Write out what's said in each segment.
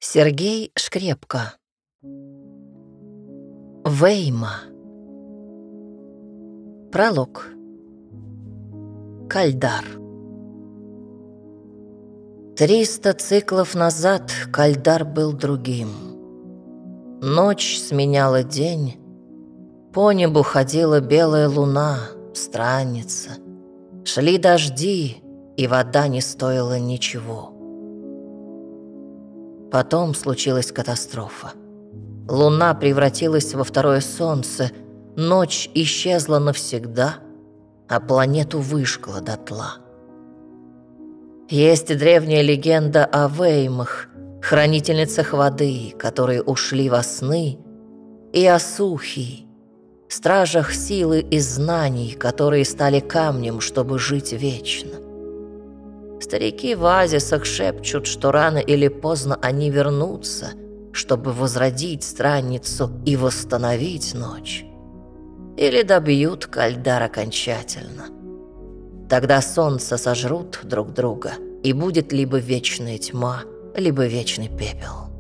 Сергей Шкрепко. Вейма. Пролог. Кальдар. 300 циклов назад Кальдар был другим. Ночь сменяла день, по небу ходила белая луна, странница. Шли дожди, и вода не стоила ничего. Потом случилась катастрофа. Луна превратилась во второе солнце, ночь исчезла навсегда, а планету выжгла дотла. Есть древняя легенда о Веймах, хранительницах воды, которые ушли во сны, и о Сухи, стражах силы и знаний, которые стали камнем, чтобы жить вечно. Старики в оазисах шепчут, что рано или поздно они вернутся, чтобы возродить странницу и восстановить ночь. Или добьют Кальдар окончательно. Тогда солнца сожрут друг друга, и будет либо вечная тьма, либо вечный пепел.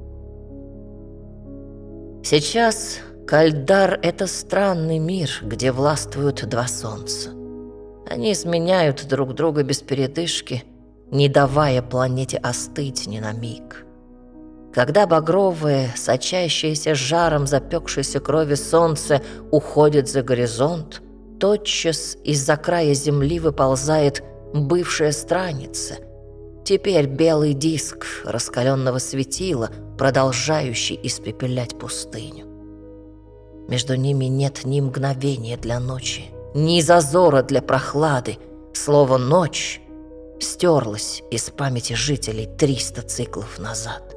Сейчас Кальдар — это странный мир, где властвуют два солнца. Они сменяют друг друга без передышки, не давая планете остыть ни на миг. Когда багровое, сочащееся жаром запекшейся крови солнце уходит за горизонт, тотчас из-за края земли выползает бывшая страница. Теперь белый диск раскаленного светила, продолжающий испепелять пустыню. Между ними нет ни мгновения для ночи, ни зазора для прохлады. Слово «ночь» стерлось из памяти жителей 300 циклов назад.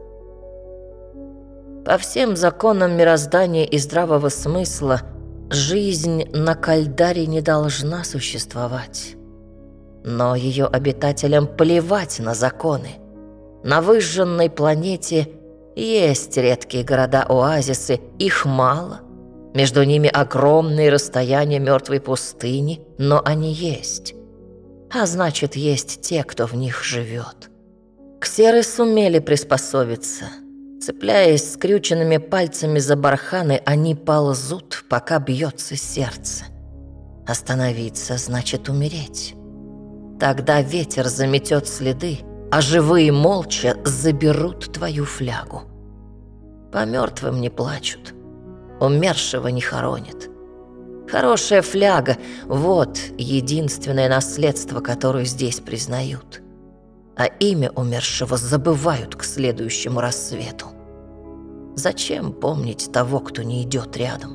По всем законам мироздания и здравого смысла жизнь на Кальдаре не должна существовать. Но ее обитателям плевать на законы. На выжженной планете есть редкие города-оазисы, их мало. Между ними огромные расстояния мертвой пустыни, но они есть. А значит, есть те, кто в них живет. Ксеры сумели приспособиться. Цепляясь скрюченными пальцами за барханы, они ползут, пока бьется сердце. Остановиться значит умереть. Тогда ветер заметет следы, а живые молча заберут твою флягу. По мертвым не плачут, умершего не хоронят. Хорошая фляга — вот единственное наследство, которое здесь признают. А имя умершего забывают к следующему рассвету. Зачем помнить того, кто не идет рядом?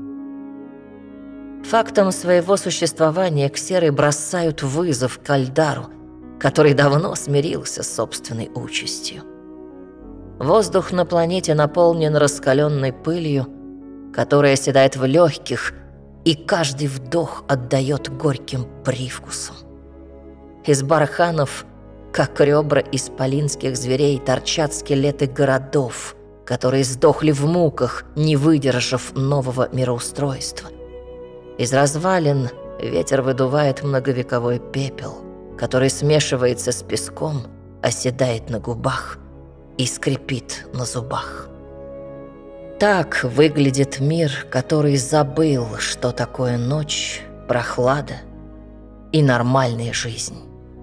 Фактом своего существования ксеры бросают вызов Кальдару, который давно смирился с собственной участью. Воздух на планете наполнен раскаленной пылью, которая оседает в легких, и каждый вдох отдает горьким привкусом. Из барханов, как ребра исполинских зверей, торчат скелеты городов, которые сдохли в муках, не выдержав нового мироустройства. Из развалин ветер выдувает многовековой пепел, который смешивается с песком, оседает на губах и скрипит на зубах. Так выглядит мир, который забыл, что такое ночь, прохлада и нормальная жизнь.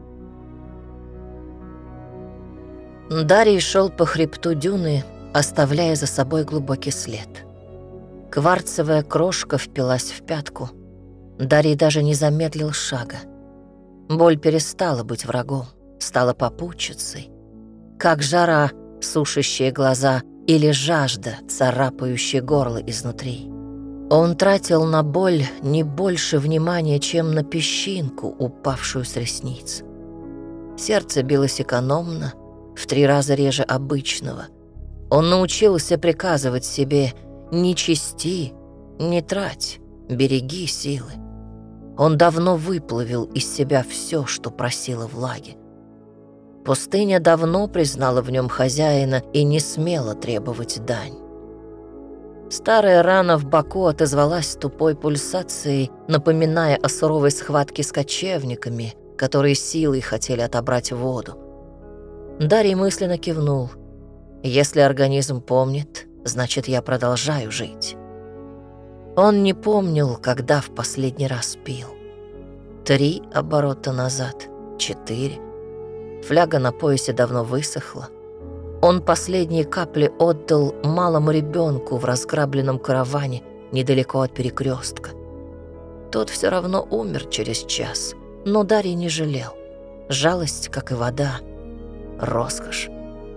Дарий шел по хребту дюны, оставляя за собой глубокий след. Кварцевая крошка впилась в пятку. Дарий даже не замедлил шага. Боль перестала быть врагом, стала попутчицей. Как жара, сушащая глаза, или жажда, царапающая горло изнутри. Он тратил на боль не больше внимания, чем на песчинку, упавшую с ресниц. Сердце билось экономно, в 3 раза реже обычного. Он научился приказывать себе: «Не чести, не трать, береги силы». Он давно выплавил из себя все, что просило влаги. Пустыня давно признала в нем хозяина и не смела требовать дань. Старая рана в боку отозвалась тупой пульсацией, напоминая о суровой схватке с кочевниками, которые силой хотели отобрать воду. Дарий мысленно кивнул. Если организм помнит, значит, я продолжаю жить. Он не помнил, когда в последний раз пил. 3 оборота назад, 4. Фляга на поясе давно высохла. Он последние капли отдал малому ребенку в разграбленном караване недалеко от перекрестка. Тот все равно умер через час, но Дарий не жалел. Жалость, как и вода, роскошь.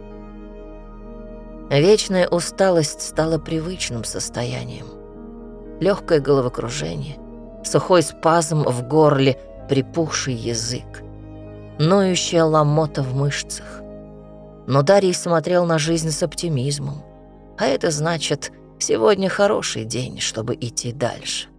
Вечная усталость стала привычным состоянием. Легкое головокружение, сухой спазм в горле, припухший язык, ноющая ломота в мышцах. Но Дарий смотрел на жизнь с оптимизмом, а это значит, сегодня хороший день, чтобы идти дальше.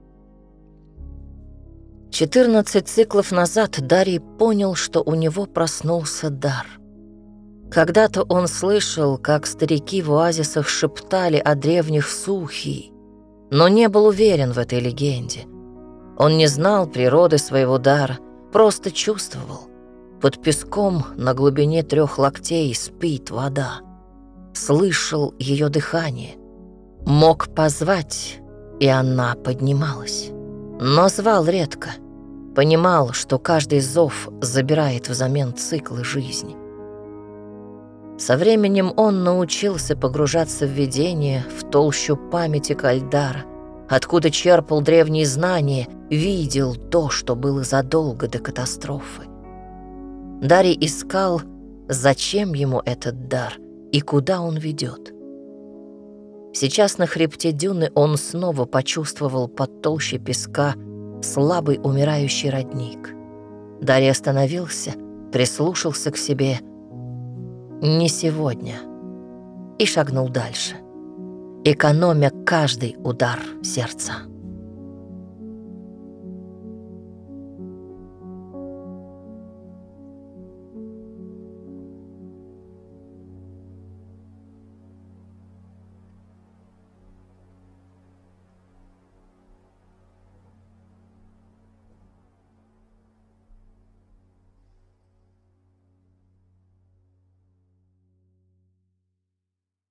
14 циклов назад Дарий понял, что у него проснулся дар. Когда-то он слышал, как старики в оазисах шептали о древних Сухий, но не был уверен в этой легенде. Он не знал природы своего дара, просто чувствовал. Под песком на глубине 3 локтей спит вода. Слышал ее дыхание. Мог позвать, и она поднималась. Но звал редко. Понимал, что каждый зов забирает взамен циклы жизни. Со временем он научился погружаться в видение, в толщу памяти Кальдара, откуда черпал древние знания, видел то, что было задолго до катастрофы. Дарий искал, зачем ему этот дар и куда он ведет. Сейчас на хребте дюны он снова почувствовал под толщей песка слабый умирающий родник. Дарий остановился, прислушался к себе. Не сегодня. И шагнул дальше, экономя каждый удар сердца.